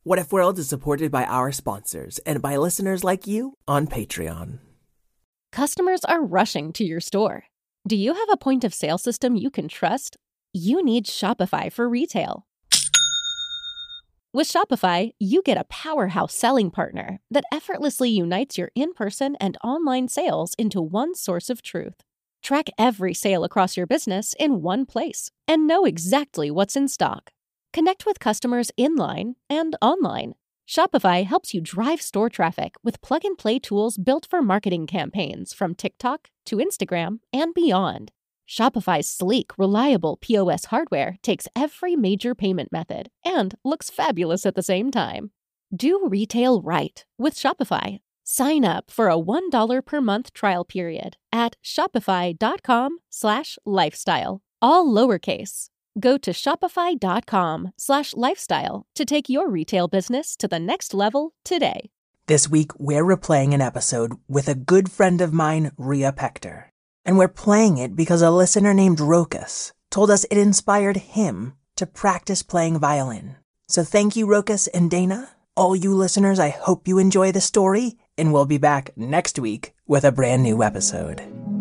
What If World is supported by our sponsors and by listeners like you on Patreon. Customers are rushing to your store. Do you have a point of sale system you can trust? You need Shopify for retail. With Shopify, you get a powerhouse selling partner that effortlessly unites your in-person and online sales into one source of truth. Track every sale across your business in one place and know exactly what's in stock. Connect with customers in-line and online. Shopify helps you drive store traffic with plug-and-play tools built for marketing campaigns from TikTok to Instagram and beyond. Shopify's sleek, reliable POS hardware takes every major payment method and looks fabulous at the same time. Do retail right with Shopify. Sign up for a $1 per month trial period at shopify.com/lifestyle, all lowercase. Go to shopify.com/lifestyle to take your retail business to the next level today. This week, we're replaying an episode with a good friend of mine, Rhea Pector. And we're playing it because a listener named Rokas told us it inspired him to practice playing violin. So thank you, Rokas and Dana. All you listeners, I hope you enjoy the story, and we'll be back next week with a brand new episode.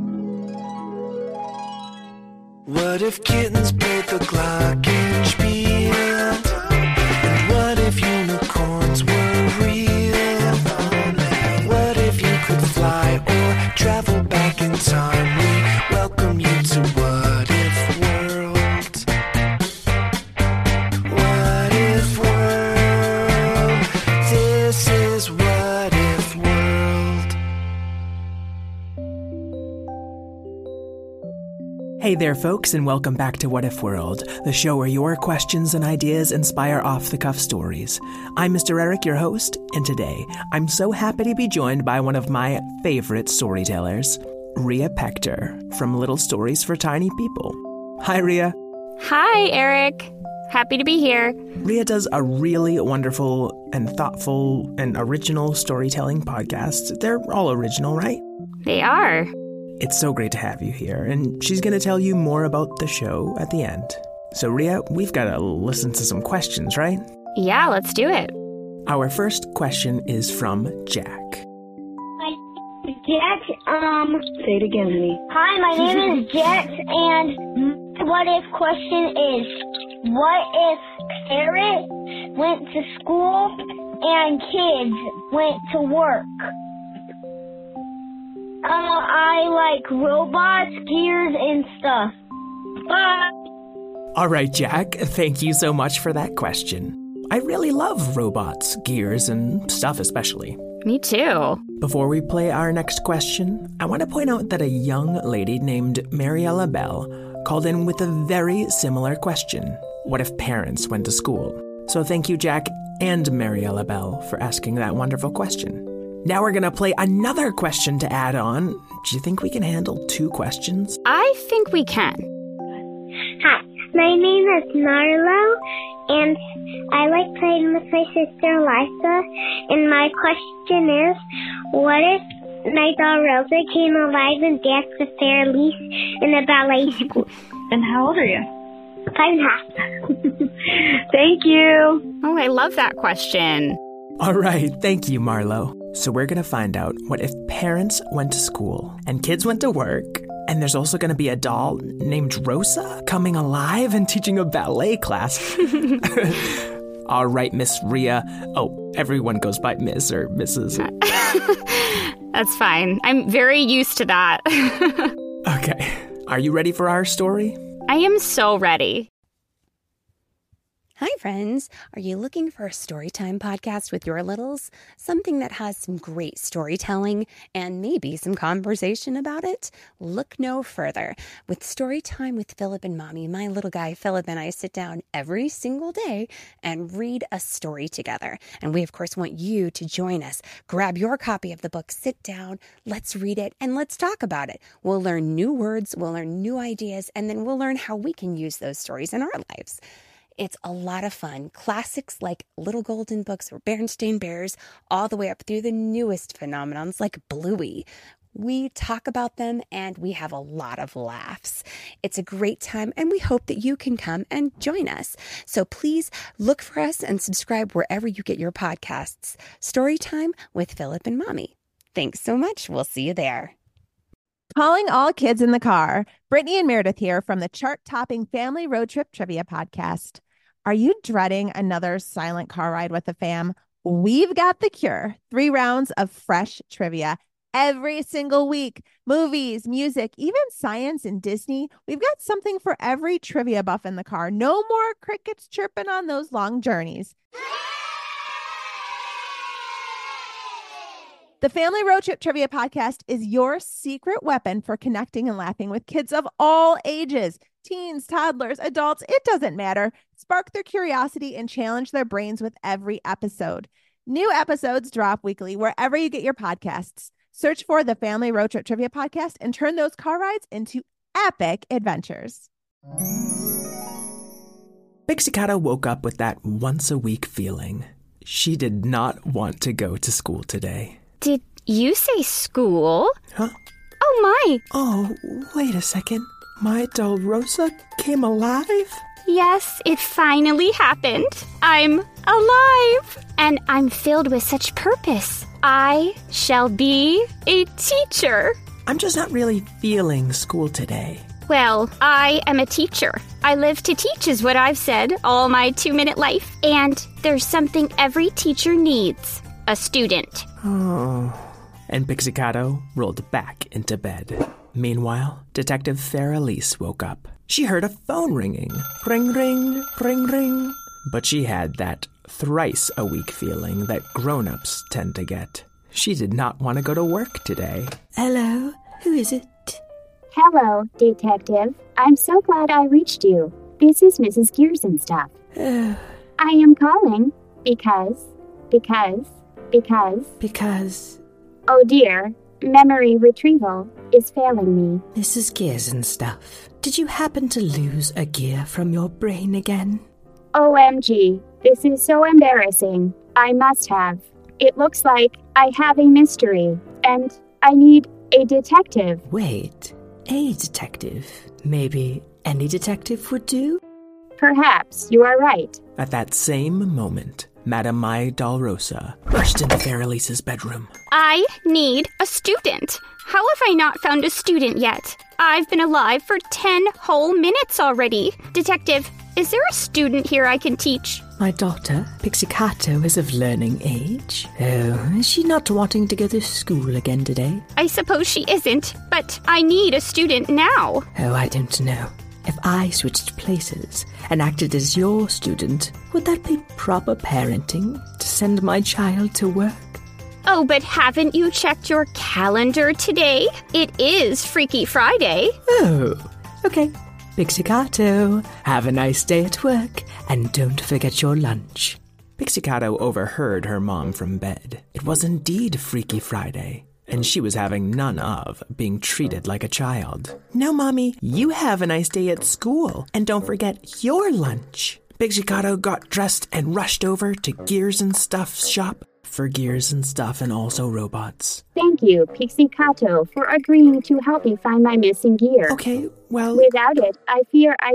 What if kittens played the glockenspiel? And what if unicorns were real? What if you could fly or travel back in time? We welcome you to What If World. What If World? This is What If World. Hey there, folks, and welcome back to What If World, the show where your questions and ideas inspire off-the-cuff stories. I'm Mr. Eric, your host, and today I'm so happy to be joined by one of my favorite storytellers, Rhea Pector from Little Stories for Tiny People. Hi, Rhea. Hi, Eric. Happy to be here. Rhea does a really wonderful and thoughtful and original storytelling podcast. They're all original, right? They are. It's so great to have you here, and she's going to tell you more about the show at the end. So, Rhea, we've got to listen to some questions, right? Yeah, let's do it. Our first question is from Jack. Hi, Jack. Say it again, honey. Hi, my name is Jack, and what if question is, what if parrot went to school and kids went to work? I like robots, gears, and stuff. Bye. All right, Jack, thank you so much for that question. I really love robots, gears, and stuff especially. Me too. Before we play our next question, I want to point out that a young lady named Mariella Bell called in with a very similar question. What if parents went to school? So thank you, Jack and Mariella Bell, for asking that wonderful question. Now we're going to play another question to add on. Do you think we can handle 2 questions? I think we can. Hi, my name is Narlo, and I like playing with my sister Liza. And my question is, what if my doll Rosa came alive and danced with Sarah Lee in a ballet school? And how old are you? 5.5. Thank you. Oh, I love that question. All right, thank you, Marlo. So we're going to find out what if parents went to school and kids went to work, and there's also going to be a doll named Rosa coming alive and teaching a ballet class. All right, Miss Rhea. Oh, everyone goes by Miss or Mrs. That's fine. I'm very used to that. Okay. Are you ready for our story? I am so ready. Hi, friends. Are you looking for a storytime podcast with your littles? Something that has some great storytelling and maybe some conversation about it? Look no further. With Storytime with Philip and Mommy, my little guy Philip and I sit down every single day and read a story together. And we, of course, want you to join us. Grab your copy of the book, sit down, let's read it, and let's talk about it. We'll learn new words, we'll learn new ideas, and then we'll learn how we can use those stories in our lives. It's a lot of fun. Classics like Little Golden Books or Berenstain Bears, all the way up through the newest phenomenons like Bluey. We talk about them and we have a lot of laughs. It's a great time and we hope that you can come and join us. So please look for us and subscribe wherever you get your podcasts. Storytime with Philip and Mommy. Thanks so much. We'll see you there. Calling all kids in the car. Brittany and Meredith here from the chart-topping Family Road Trip Trivia Podcast. Are you dreading another silent car ride with the fam? We've got the cure. 3 rounds of fresh trivia every single week. Movies, music, even science and Disney. We've got something for every trivia buff in the car. No more crickets chirping on those long journeys. The Family Road Trip Trivia Podcast is your secret weapon for connecting and laughing with kids of all ages. Teens, toddlers, adults, it doesn't matter. Spark their curiosity and challenge their brains with every episode. New episodes drop weekly wherever you get your podcasts. Search for the Family Road Trip Trivia Podcast and turn those car rides into epic adventures. Pixie woke up with that once-a-week feeling. She did not want to go to school today. Did you say school? Huh? Oh, my. Oh, wait a second. My doll Rosa came alive? Yes, it finally happened. I'm alive. And I'm filled with such purpose. I shall be a teacher. I'm just not really feeling school today. Well, I am a teacher. I live to teach is what I've said all my 2-minute life. And there's something every teacher needs. A student. Oh. And Pixie rolled back into bed. Meanwhile, Detective Farrelise woke up. She heard a phone ringing. Ring, ring, ring, ring. But she had that thrice-a-week feeling that grown-ups tend to get. She did not want to go to work today. Hello, who is it? Hello, Detective. I'm so glad I reached you. This is Mrs. Gears and stuff. I am calling because... Oh dear, memory retrieval is failing me. Mrs. Gears and stuff. Did you happen to lose a gear from your brain again? OMG, this is so embarrassing. I must have. It looks like I have a mystery, and I need a detective. Wait, a detective? Maybe any detective would do? Perhaps you are right. At that same moment, Madame My Doll Rosa rushed into Farrelise's bedroom. I need a student. How have I not found a student yet? I've been alive for 10 whole minutes already. Detective, is there a student here I can teach? My daughter, Pixie-Cato, is of learning age. Oh, is she not wanting to go to school again today? I suppose she isn't, but I need a student now. Oh, I don't know. If I switched places and acted as your student, would that be proper parenting to send my child to work? Oh, but haven't you checked your calendar today? It is Freaky Friday. Oh, okay. Pixie-Cato, have a nice day at work, and don't forget your lunch. Pixie-Cato overheard her mom from bed. It was indeed Freaky Friday, and she was having none of being treated like a child. No, Mommy, you have a nice day at school, and don't forget your lunch. Pixie-Cato got dressed and rushed over to Gears and Stuff's shop for gears and stuff and also robots. Thank you, Pixie-Cato, for agreeing to help me find my missing gear. Okay, well... Without it, I fear I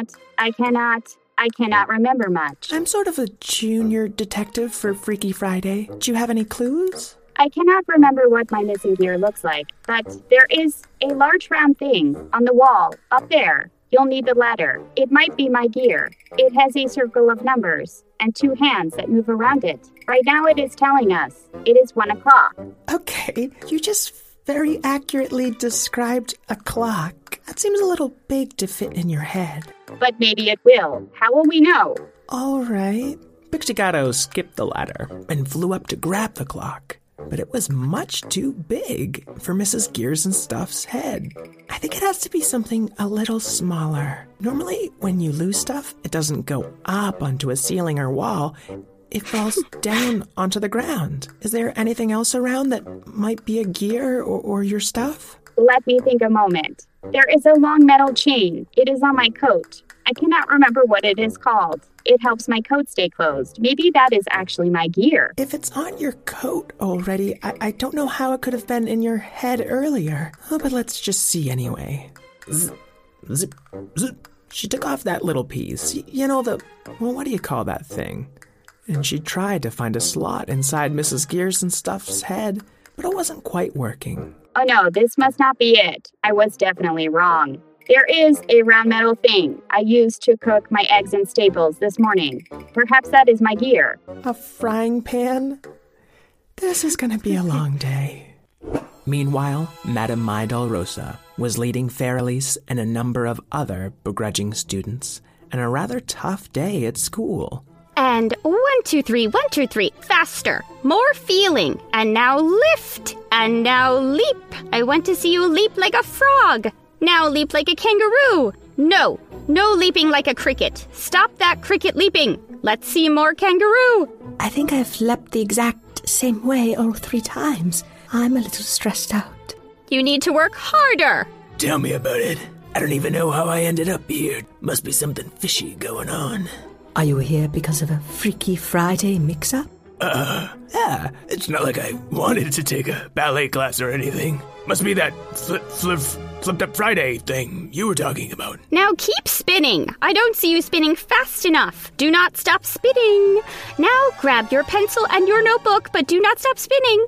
cannot remember much. I'm sort of a junior detective for Freaky Friday. Do you have any clues? I cannot remember what my missing gear looks like, but there is a large round thing on the wall, up there. You'll need the ladder. It might be my gear. It has a circle of numbers and 2 hands that move around it. Right now it is telling us it is 1 o'clock. Okay, you just very accurately described a clock. That seems a little big to fit in your head. But maybe it will. How will we know? All right. Pixie-Cato skipped the ladder and flew up to grab the clock. But it was much too big for Mrs. Gears and Stuff's head. I think it has to be something a little smaller. Normally, when you lose stuff, it doesn't go up onto a ceiling or wall. It falls down onto the ground. Is there anything else around that might be a gear or your stuff? Let me think a moment. There is a long metal chain. It is on my coat. I cannot remember what it is called. It helps my coat stay closed. Maybe that is actually my gear. If it's on your coat already, I don't know how it could have been in your head earlier. Oh, but let's just see anyway. Zip, zip, zip. She took off that little piece. You know, what do you call that thing? And she tried to find a slot inside Mrs. Gears and Stuff's head, but it wasn't quite working. Oh no, this must not be it. I was definitely wrong. There is a round metal thing I used to cook my eggs and staples this morning. Perhaps that is my gear. A frying pan? This is gonna be a long day. Meanwhile, Madame My Dolorosa was leading Fairlice and a number of other begrudging students in a rather tough day at school. And 1, 2, 3, 1, 2, 3, faster, more feeling, and now lift, and now leap. I want to see you leap like a frog. Now leap like a kangaroo. No leaping like a cricket. Stop that cricket leaping. Let's see more kangaroo. I think I've leapt the exact same way all 3 times. I'm a little stressed out. You need to work harder. Tell me about it. I don't even know how I ended up here. Must be something fishy going on. Are you here because of a Freaky Friday mix-up? Yeah. It's not like I wanted to take a ballet class or anything. Must be that flipped up Friday thing you were talking about. Now keep spinning. I don't see you spinning fast enough. Do not stop spinning. Now grab your pencil and your notebook, but do not stop spinning.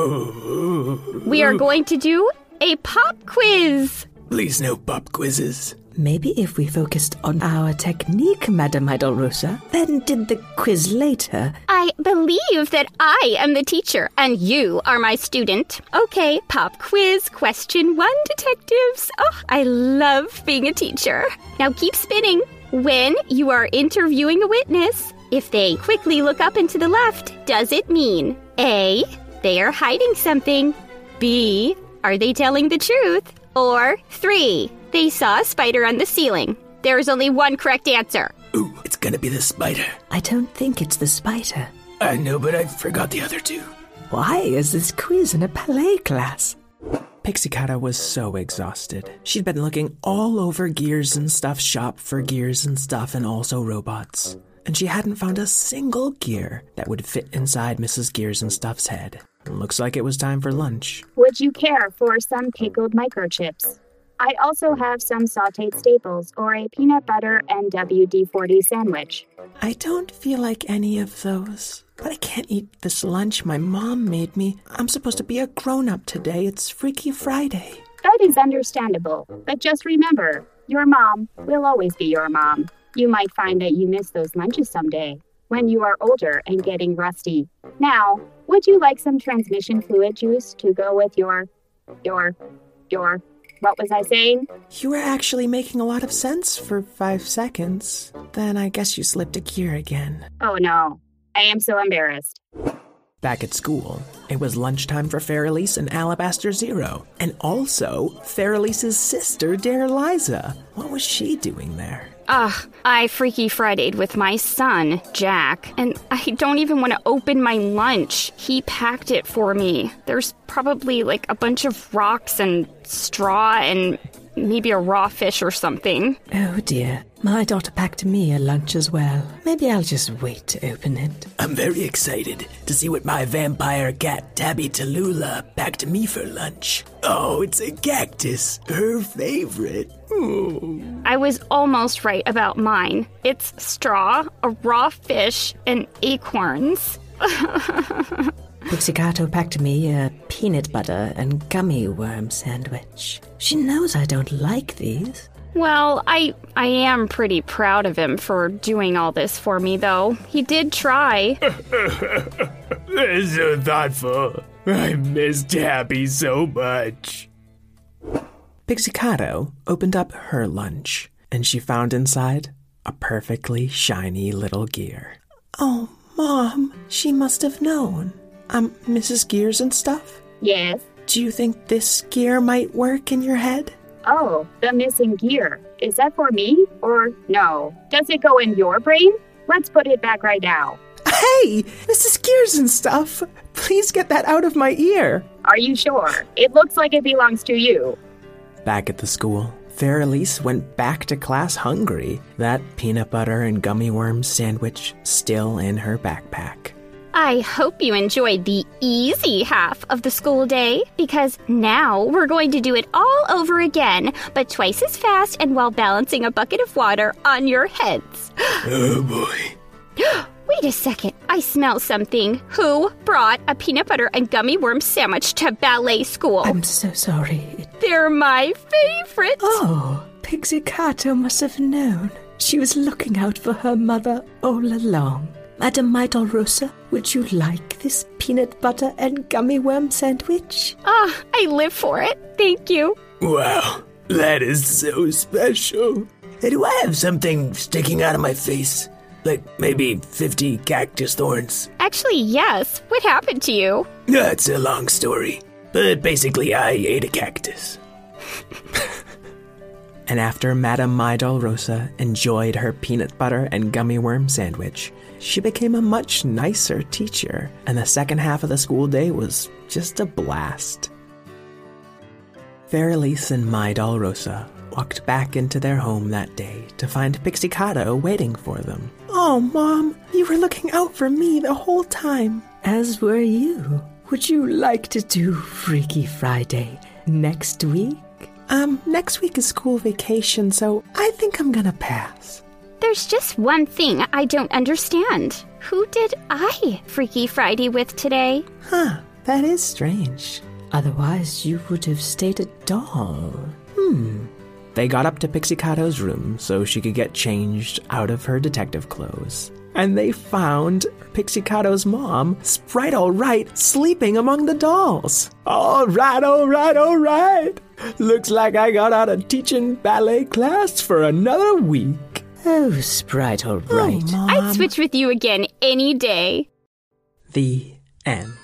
We are going to do a pop quiz. Please no pop quizzes. Maybe if we focused on our technique, Madame My Dolorosa, then did the quiz later. I believe that I am the teacher and you are my student. Okay, pop quiz, question 1, detectives. Oh, I love being a teacher. Now keep spinning. When you are interviewing a witness, if they quickly look up and to the left, does it mean A, they are hiding something, B, are they telling the truth, or 3, they saw a spider on the ceiling? There is only one correct answer. Ooh, it's gonna be the spider. I don't think it's the spider. I know, but I forgot the other 2. Why is this quiz in a ballet class? Pixie-Cata was so exhausted. She'd been looking all over Gears and Stuff's shop for gears and stuff and also robots. And she hadn't found a single gear that would fit inside Mrs. Gears and Stuff's head. Looks like it was time for lunch. Would you care for some pickled microchips? I also have some sautéed staples or a peanut butter and WD-40 sandwich. I don't feel like any of those. But I can't eat this lunch my mom made me. I'm supposed to be a grown-up today. It's Freaky Friday. That is understandable. But just remember, your mom will always be your mom. You might find that you miss those lunches someday when you are older and getting rusty. Now, would you like some transmission fluid juice to go with your, what was I saying? You were actually making a lot of sense for 5 seconds. Then I guess you slipped a gear again. Oh no, I am so embarrassed. Back at school, it was lunchtime for Fairlice and Alabaster Zero, and also Fairlice's sister, Dare Liza. What was she doing there? I Freaky Friday'd with my son, Jack, and I don't even want to open my lunch. He packed it for me. There's probably like a bunch of rocks and straw and maybe a raw fish or something. Oh dear, my daughter packed me a lunch as well. Maybe I'll just wait to open it. I'm very excited to see what my vampire cat Tabby Tallulah packed me for lunch. Oh, it's a cactus, her favorite. Ooh. I was almost right about mine. It's straw, a raw fish, and acorns. Pixie-Cata packed me a peanut butter and gummy worm sandwich. She knows I don't like these. Well, I am pretty proud of him for doing all this for me, though. He did try. That's so thoughtful. I miss Tabby so much. Pixie-Cata opened up her lunch, and she found inside a perfectly shiny little gear. Oh, Mom, she must have known. Mrs. Gears and Stuff? Yes? Do you think this gear might work in your head? Oh, the missing gear. Is that for me? Or no? Does it go in your brain? Let's put it back right now. Hey, Mrs. Gears and Stuff, please get that out of my ear. Are you sure? It looks like it belongs to you. Back at the school, Fairelise went back to class hungry, that peanut butter and gummy worm sandwich still in her backpack. I hope you enjoyed the easy half of the school day, because now we're going to do it all over again, but twice as fast and while balancing a bucket of water on your heads. Oh boy. Wait a second, I smell something. Who brought a peanut butter and gummy worm sandwich to ballet school? I'm so sorry. They're my favorite. Oh, Pixie-Cato must have known. She was looking out for her mother all along. Madam Mydolrosa, would you like this peanut butter and gummy worm sandwich? I live for it. Thank you. Wow, that is so special. Hey, do I have something sticking out of my face? Like maybe 50 cactus thorns? Actually, yes. What happened to you? That's a long story. But basically, I ate a cactus. And after Madame Mydolrosa enjoyed her peanut butter and gummy worm sandwich, she became a much nicer teacher, and the second half of the school day was just a blast. Fairelise and Mydolrosa walked back into their home that day to find Pixie-Cato waiting for them. Oh, Mom, you were looking out for me the whole time. As were you. Would you like to do Freaky Friday next week? Next week is school vacation, so I think I'm gonna pass. There's just one thing I don't understand. Who did I Freaky Friday with today? Huh, that is strange. Otherwise, you would have stayed a doll. They got up to Pixie-Cato's room so she could get changed out of her detective clothes. And they found Pixie-Cato's mom, Sprite Alright, sleeping among the dolls. All right. Looks like I got out of teaching ballet class for another week. Oh, Sprite Alright. Oh, Mom. I'd switch with you again any day. The end.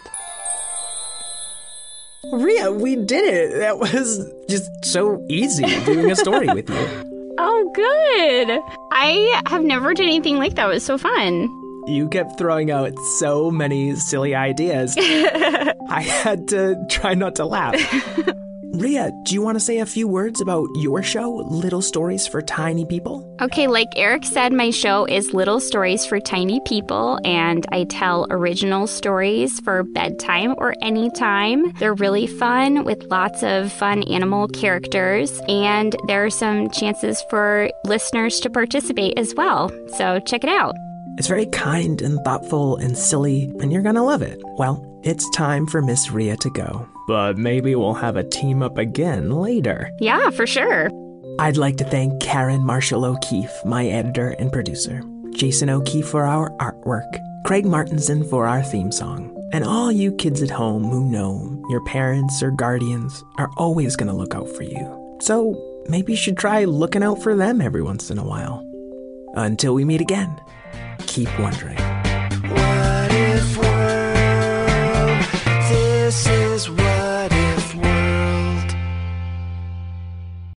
Rhea, we did it. That was just so easy doing a story with you. Oh, good. I have never done anything like that. It was so fun. You kept throwing out so many silly ideas. I had to try not to laugh. Rhea, do you want to say a few words about your show, Little Stories for Tiny People? Okay, like Eric said, my show is Little Stories for Tiny People, and I tell original stories for bedtime or anytime. They're really fun with lots of fun animal characters, and there are some chances for listeners to participate as well. So check it out. It's very kind and thoughtful and silly, and you're gonna love it. Well, it's time for Miss Rhea to go. But maybe we'll have a team up again later. Yeah, for sure. I'd like to thank Karen Marshall O'Keefe, my editor and producer, Jason O'Keefe for our artwork, Craig Martinson for our theme song, and all you kids at home who know your parents or guardians are always gonna look out for you. So maybe you should try looking out for them every once in a while. Until we meet again, keep wondering.